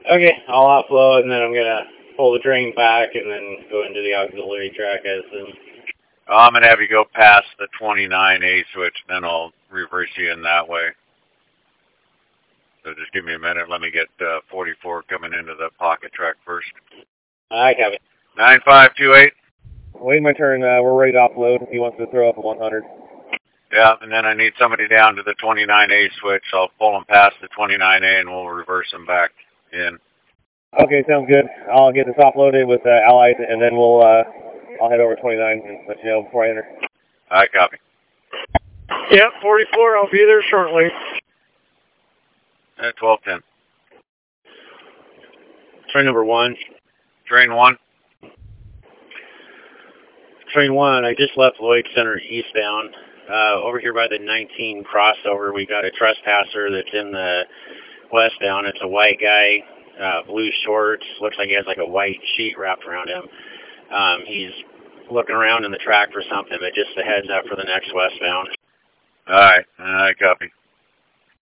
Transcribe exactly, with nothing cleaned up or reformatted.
Okay, I'll offload, and then I'm going to pull the drain back and then go into the auxiliary track as in. I'm going to have you go past the twenty-nine A switch, then I'll reverse you in that way. So just give me a minute. Let me get uh, forty-four coming into the pocket track first. I have it. nine five two eight. Waiting my turn. Uh, we're ready to offload. He wants to throw up a one hundred. Yeah, and then I need somebody down to the twenty-nine A switch. I'll pull them past the twenty-nine A and we'll reverse them back in. Okay, sounds good. I'll get this offloaded with uh, Allied, and then we'll, uh, I'll head over to twenty-nine and let you know before I enter. All right, copy. Yeah, forty-four, I'll be there shortly. At twelve ten. Train number one. Train one. Train one, I just left Lloyd Center eastbound. Uh, over here by the nineteen crossover, we got a trespasser that's in the westbound. It's a white guy, uh, blue shorts, looks like he has like a white sheet wrapped around him. Um, he's looking around in the track for something, but just a heads up for the next westbound. All right, all right, copy.